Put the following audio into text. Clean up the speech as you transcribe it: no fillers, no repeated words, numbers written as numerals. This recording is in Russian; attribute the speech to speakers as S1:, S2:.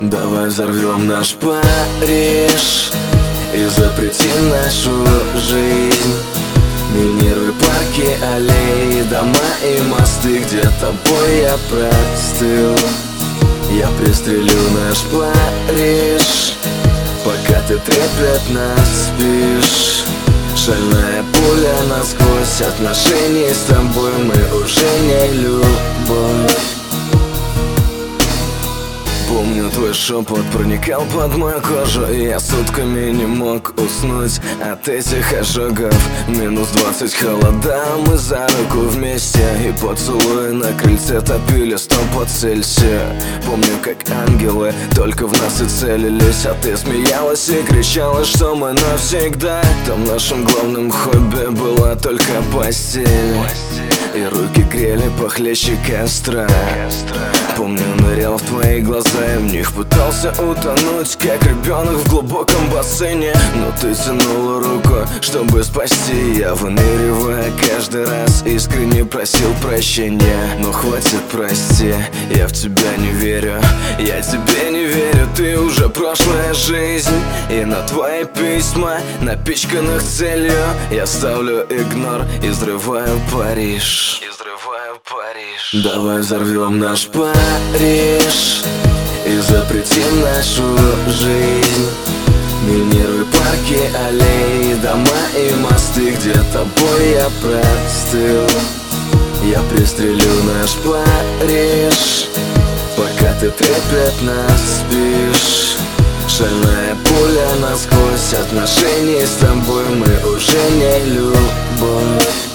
S1: Давай взорвем наш Париж и запретим нашу жизнь. Минируй парки, аллеи, дома и мосты, где тобой я простыл. Я пристрелю наш Париж, пока ты трепетно спишь. Шальная пуля насквозь отношений с тобой, мы уже не любовь. Помню, твой шепот проникал под мою кожу, и я сутками не мог уснуть от этих ожогов. Минус 20 холода, мы за руку вместе, и поцелуи на крыльце топили 100 по Цельсию. Помню, как ангелы только в нас и целились, а ты смеялась и кричала, что мы навсегда. Там нашим главным хобби была только постель, и руки грели похлеще костра. Помню, нырял в твои глаза и в них пытался утонуть, как ребенок в глубоком бассейне. Но ты тянула руку, чтобы спасти. Я, выныривая каждый раз, искренне просил прощения. Но хватит, прости, я в тебя не верю. Я тебе не верю, ты уже прошлая жизнь. И на твои письма, напичканных целью, я ставлю игнор и взрываю Париж. Давай взорвем наш Париж и запретим нашу жизнь. Минируй парки, аллеи, дома и мосты, где тобой я простыл. Я пристрелю наш Париж, пока ты трепетно спишь. Шальная пуля насквозь отношений с тобой, мы уже не любовь.